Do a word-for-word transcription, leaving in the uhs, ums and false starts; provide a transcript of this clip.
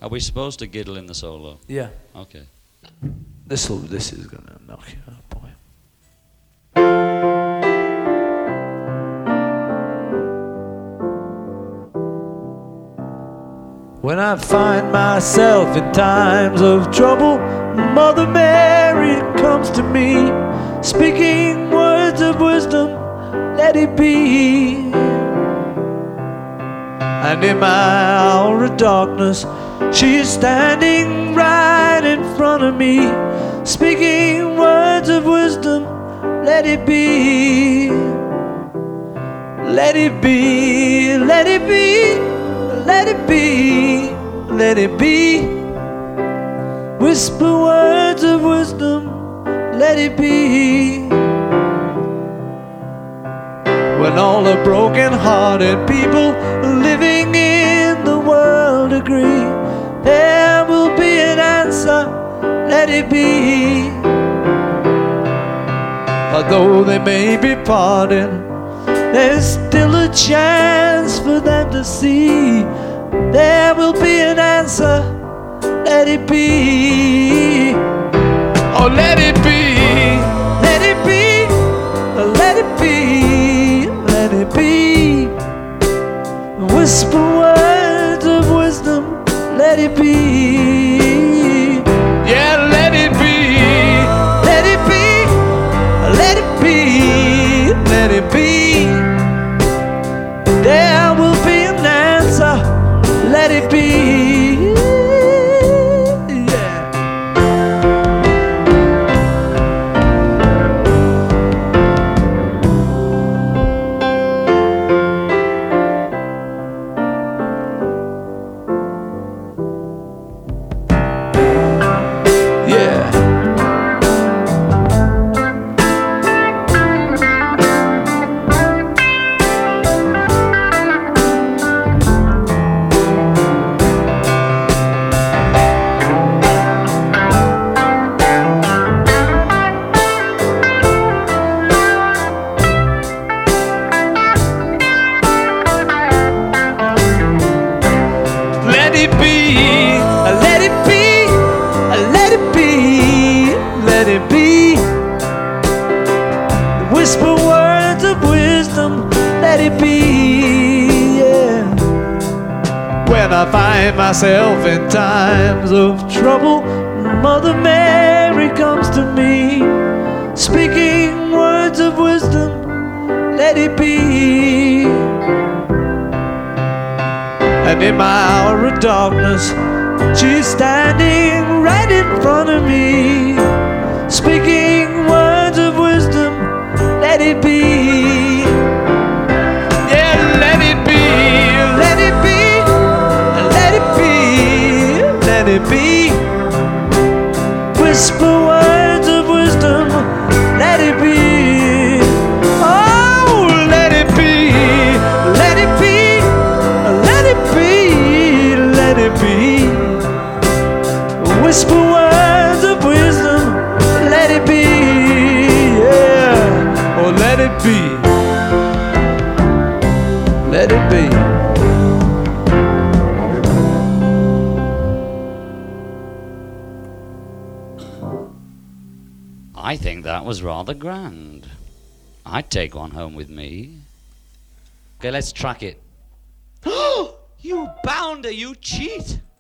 Are we supposed to giddle in the solo? Yeah. Okay. This'll, this is gonna knock you out, boy. When I find myself in times of trouble, Mother Mary comes to me, speaking words of wisdom, let it be. And in my hour of darkness, she is standing right in front of me, speaking words of wisdom, let it be. Let it be, let it be, let it be, let it be. Whisper words of wisdom, let it be. When all the broken-hearted people living in the world agree, there will be an answer, let it be. Although they may be parted, there's still a chance for them to see. There will be an answer, let it be. Oh, let it be, let it be, let it be, let it be. Whisper words of wisdom, let it be. Yeah, let it be, let it be, let it be, let it be. There will be an answer, let it be. Yeah. Yeah. Let it be, let it be, let it be, let it be. Whisper words of wisdom, let it be, yeah. When I find myself in times of trouble, Mother Mary comes to me, speaking words of wisdom, let it be. And in my hour of darkness, she's standing right in front of me, speaking words of wisdom, let it be. Yeah, let it be, let it be, let it be, let it be. Whisper words of wisdom, let it be. Oh, let it be, let it be, let it be, let it be. Whisper words of wisdom, let it be, yeah. Oh, let it be, let it be. I think that was rather grand. I'd take one home with me. Okay, let's track it. You bounder, you cheat!